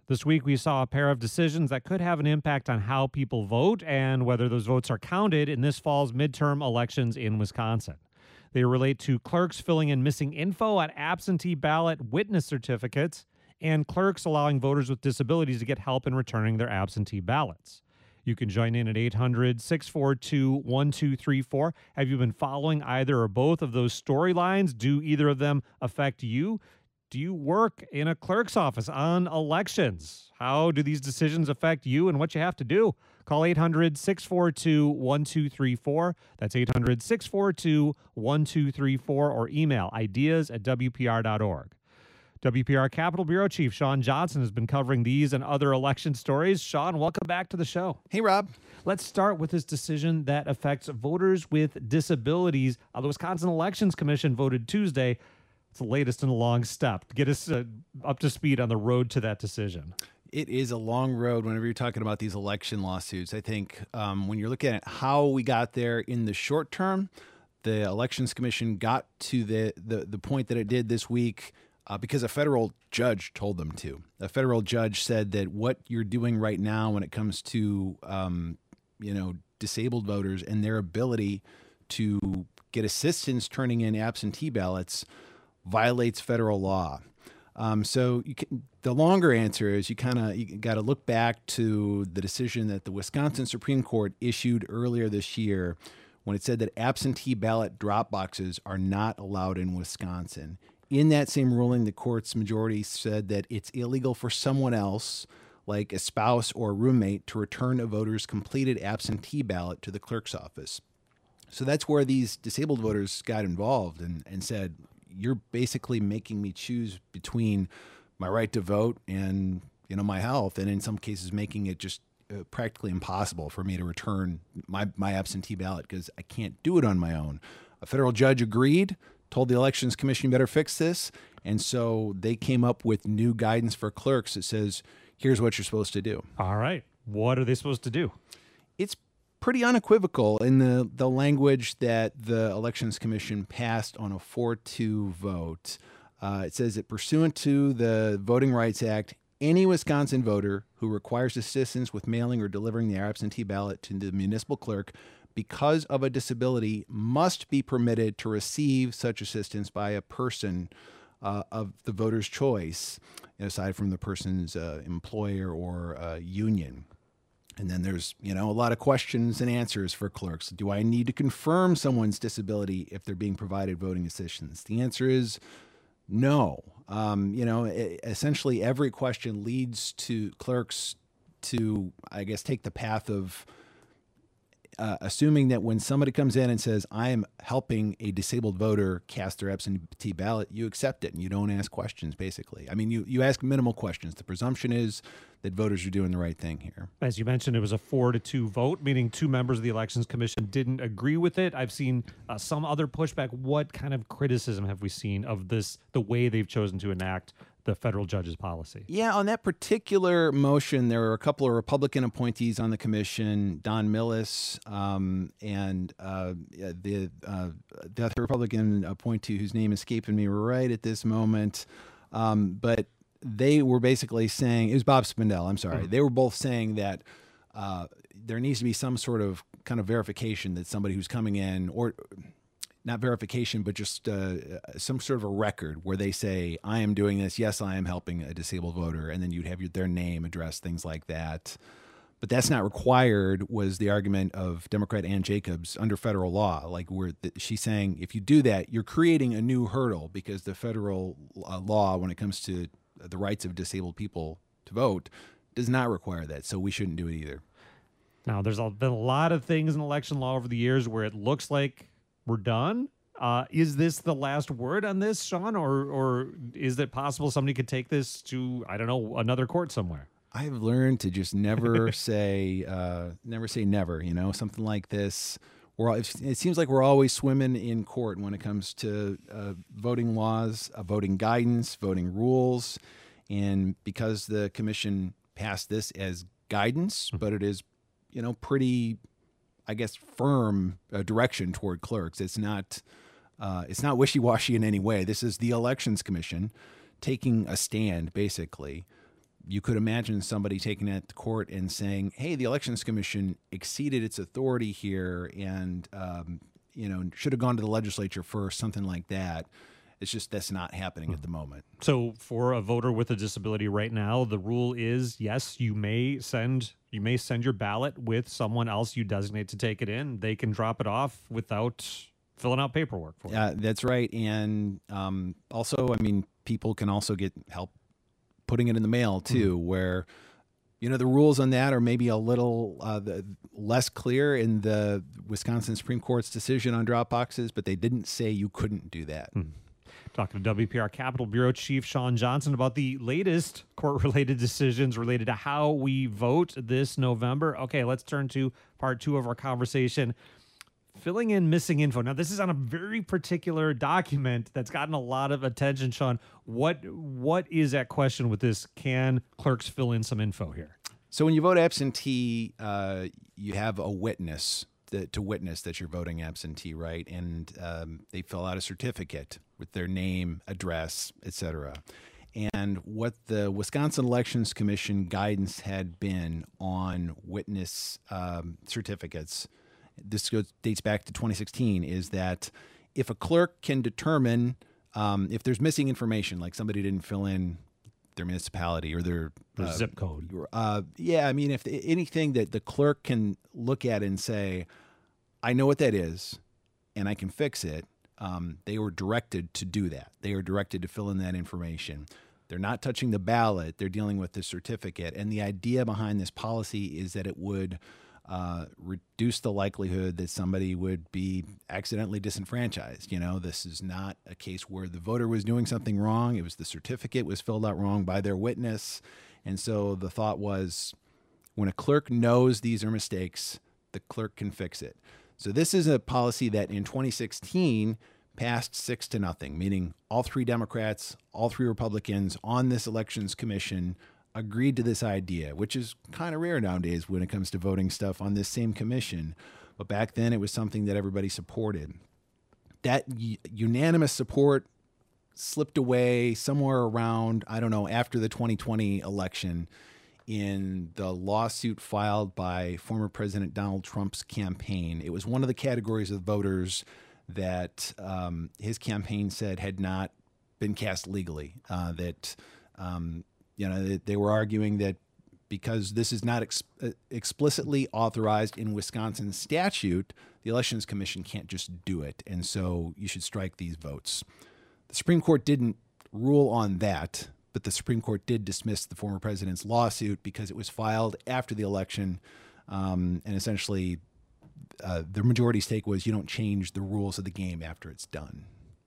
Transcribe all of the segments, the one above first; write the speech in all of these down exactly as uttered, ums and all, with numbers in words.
This week, we saw a pair of decisions that could have an impact on how people vote and whether those votes are counted in this fall's midterm elections in Wisconsin. They relate to clerks filling in missing info on absentee ballot witness certificates and clerks allowing voters with disabilities to get help in returning their absentee ballots. You can join in at eight hundred, six four two, one two three four. Have you been following either or both of those storylines? Do either of them affect you? Do you work in a clerk's office on elections? How do these decisions affect you and what you have to do? Call eight hundred, six four two, one two three four. That's eight hundred, six four two, one two three four, or email ideas at w p r dot org. W P R Capitol Bureau Chief Sean Johnson has been covering these and other election stories. Sean, welcome back to the show. Hey, Rob. Let's start with this decision that affects voters with disabilities. Uh, the Wisconsin Elections Commission voted Tuesday. It's the latest in a long step. Get us uh, up to speed on the road to that decision. It is a long road whenever you're talking about these election lawsuits. I think um, when you're looking at how we got there in the short term, the Elections Commission got to the, the, the point that it did this week uh, because a federal judge told them to. A federal judge said that what you're doing right now when it comes to, um, you know, disabled voters and their ability to get assistance turning in absentee ballots violates federal law. Um, so you can, the longer answer is you kind of you got to look back to the decision that the Wisconsin Supreme Court issued earlier this year when it said that absentee ballot drop boxes are not allowed in Wisconsin. In that same ruling, the court's majority said that it's illegal for someone else, like a spouse or roommate, to return a voter's completed absentee ballot to the clerk's office. So that's where these disabled voters got involved and, and said, you're basically making me choose between my right to vote and, you know, my health, and in some cases making it just uh, practically impossible for me to return my, my absentee ballot because I can't do it on my own. A federal judge agreed, told the Elections Commission you better fix this, and so they came up with new guidance for clerks that says, here's what you're supposed to do. All right. What are they supposed to do? It's pretty unequivocal in the, the language that the Elections Commission passed on a four two vote. Uh, it says that pursuant to the Voting Rights Act, any Wisconsin voter who requires assistance with mailing or delivering their absentee ballot to the municipal clerk because of a disability must be permitted to receive such assistance by a person uh, of the voter's choice, aside from the person's uh, employer or uh, union. And then there's, you know, a lot of questions and answers for clerks. Do I need to confirm someone's disability if they're being provided voting assistance? The answer is no. Um, you know, essentially every question leads to clerks to, I guess, take the path of uh, assuming that when somebody comes in and says, I am helping a disabled voter cast their absentee ballot, you accept it and you don't ask questions, basically. I mean, you, you ask minimal questions. The presumption is that voters are doing the right thing here. As you mentioned, it was a four to two vote, meaning two members of the Elections Commission didn't agree with it. I've seen uh, some other pushback. What kind of criticism have we seen of this, the way they've chosen to enact the federal judge's policy? Yeah, on that particular motion, there were a couple of Republican appointees on the commission, Don Millis, um, and uh, the, uh, the other Republican appointee whose name escaping me right at this moment. Um, but they were basically saying, it was Bob Spindell, I'm sorry. Mm-hmm. They were both saying that uh, there needs to be some sort of kind of verification that somebody who's coming in, or not verification, but just uh, some sort of a record where they say, I am doing this. Yes, I am helping a disabled voter. And then you'd have your, their name, address, things like that. But that's not required, was the argument of Democrat Ann Jacobs under federal law. Like where the, she's saying, if you do that, you're creating a new hurdle because the federal uh, law, when it comes to the rights of disabled people to vote, does not require that. So we shouldn't do it either. Now, there's been a lot of things in election law over the years where it looks like we're done. Uh, is this the last word on this, Sean, or or is it possible somebody could take this to, I don't know, another court somewhere? I've learned to just never say, uh, never say never. You know, something like this. We're all, it seems like we're always swimming in court when it comes to uh, voting laws, uh, voting guidance, voting rules, and because the commission passed this as guidance, but it is, you know, pretty, I guess, firm uh, direction toward clerks. It's not, uh, it's not wishy-washy in any way. This is the Elections Commission taking a stand, basically. you could imagine somebody taking it to court and saying, hey, the Elections Commission exceeded its authority here and, um, you know, should have gone to the legislature first, something like that. It's just that's not happening at the moment. So for a voter with a disability right now, the rule is, yes, you may send you may send your ballot with someone else you designate to take it in. They can drop it off without filling out paperwork for it. Yeah, that's right. And um, also, I mean, people can also get help putting it in the mail too, mm-hmm. where, you know, the rules on that are maybe a little uh, the, less clear in the Wisconsin Supreme Court's decision on drop boxes, but they didn't say you couldn't do that. Mm. Talking to W P R Capitol Bureau Chief Sean Johnson about the latest court-related decisions related to how we vote this November. Okay, let's turn to part two of our conversation. Filling in missing info. Now, this is on a very particular document that's gotten a lot of attention, Sean. What what is at question with this? Can clerks fill in some info here? So when you vote absentee, uh, you have a witness to, to witness that you're voting absentee, right? And um, they fill out a certificate with their name, address, et cetera. And what the Wisconsin Elections Commission guidance had been on witness um, certificates, this goes, dates back to twenty sixteen, is that if a clerk can determine um, if there's missing information, like somebody didn't fill in their municipality or their, their uh, zip code. Uh, yeah, I mean, if the, anything that the clerk can look at and say, I know what that is and I can fix it, um, they were directed to do that. They were directed to fill in that information. They're not touching the ballot. They're dealing with the certificate. And the idea behind this policy is that it would uh, reduce the likelihood that somebody would be accidentally disenfranchised. You know, this is not a case where the voter was doing something wrong. It was the certificate was filled out wrong by their witness. And so the thought was, when a clerk knows these are mistakes, the clerk can fix it. So this is a policy that in twenty sixteen passed six to nothing, meaning all three Democrats, all three Republicans on this Elections Commission agreed to this idea, which is kind of rare nowadays when it comes to voting stuff on this same commission. But back then it was something that everybody supported. That y- unanimous support slipped away somewhere around, I don't know, after the twenty twenty election in the lawsuit filed by former President Donald Trump's campaign. It was one of the categories of voters that um, his campaign said had not been cast legally, uh, that um, you know, they, they were arguing that because this is not ex- explicitly authorized in Wisconsin statute, the Elections Commission can't just do it. And so you should strike these votes. The Supreme Court didn't rule on that, but the Supreme Court did dismiss the former president's lawsuit because it was filed after the election. Um, and essentially, uh, the majority's take was you don't change the rules of the game after it's done.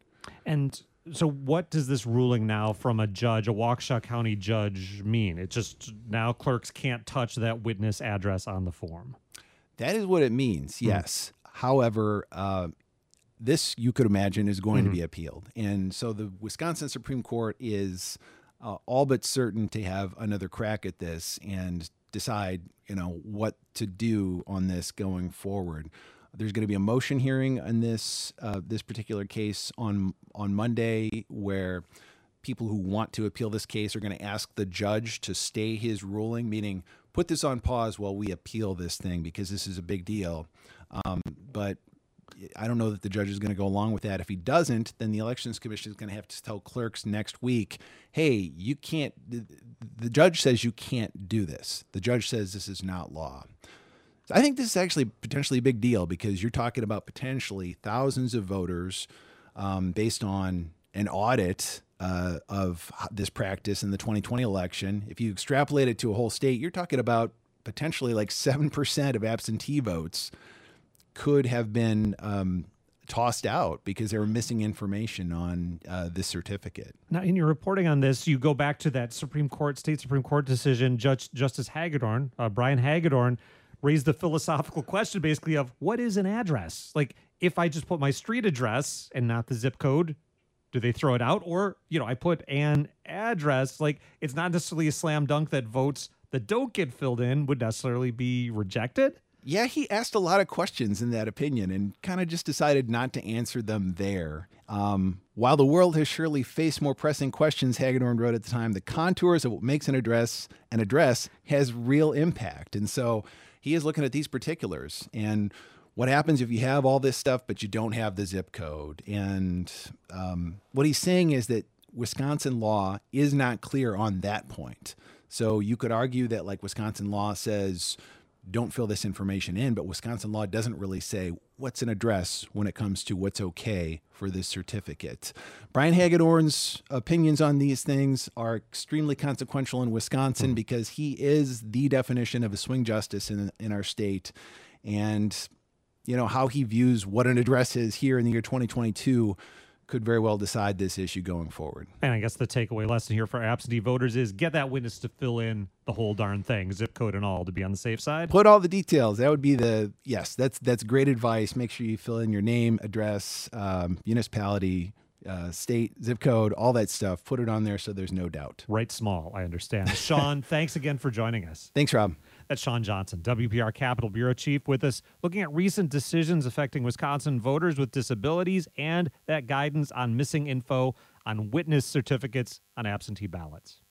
And so what does this ruling now from a judge, a Waukesha County judge, mean? It's just now clerks can't touch that witness address on the form. That is what it means, yes. Mm. However, uh, this, you could imagine, is going mm-hmm. to be appealed. And so the Wisconsin Supreme Court is uh, all but certain to have another crack at this and decide, you know, what to do on this going forward. There's going to be a motion hearing on this uh, this particular case on on Monday, where people who want to appeal this case are going to ask the judge to stay his ruling, meaning put this on pause while we appeal this thing because this is a big deal. Um, but I don't know that the judge is going to go along with that. If he doesn't, then the Elections Commission is going to have to tell clerks next week, hey, you can't, the judge says you can't do this. The judge says this is not law. So I think this is actually potentially a big deal because you're talking about potentially thousands of voters um, based on an audit uh, of this practice in the twenty twenty election. If you extrapolate it to a whole state, you're talking about potentially like seven percent of absentee votes could have been um, tossed out because they were missing information on uh, this certificate. Now, in your reporting on this, you go back to that Supreme Court, state Supreme Court decision. Judge Justice Hagedorn, uh, Brian Hagedorn, raised the philosophical question basically of what is an address? Like, if I just put my street address and not the zip code, do they throw it out? Or, you know, I put an address, like it's not necessarily a slam dunk that votes that don't get filled in would necessarily be rejected. Yeah, he asked a lot of questions in that opinion and kind of just decided not to answer them there. Um, while the world has surely faced more pressing questions, Hagedorn wrote at the time, the contours of what makes an address an address has real impact. And so he is looking at these particulars and what happens if you have all this stuff, but you don't have the zip code. And um, what he's saying is that Wisconsin law is not clear on that point. So you could argue that like Wisconsin law says, don't fill this information in, but Wisconsin law doesn't really say what's an address when it comes to what's okay for this certificate. Brian Hagedorn's opinions on these things are extremely consequential in Wisconsin mm-hmm. because he is the definition of a swing justice in, in our state. And, you know, how he views what an address is here in the year twenty twenty-two could very well decide this issue going forward. And I guess the takeaway lesson here for absentee voters is get that witness to fill in the whole darn thing, zip code and all, to be on the safe side. Put all the details. That would be the, yes, that's that's great advice. Make sure you fill in your name, address, um, municipality, uh, state, zip code, all that stuff. Put it on there so there's no doubt. Write small, I understand. Sean, thanks again for joining us. Thanks, Rob. That's Sean Johnson, W P R Capitol Bureau Chief, with us, looking at recent decisions affecting Wisconsin voters with disabilities and that guidance on missing info on witness certificates on absentee ballots.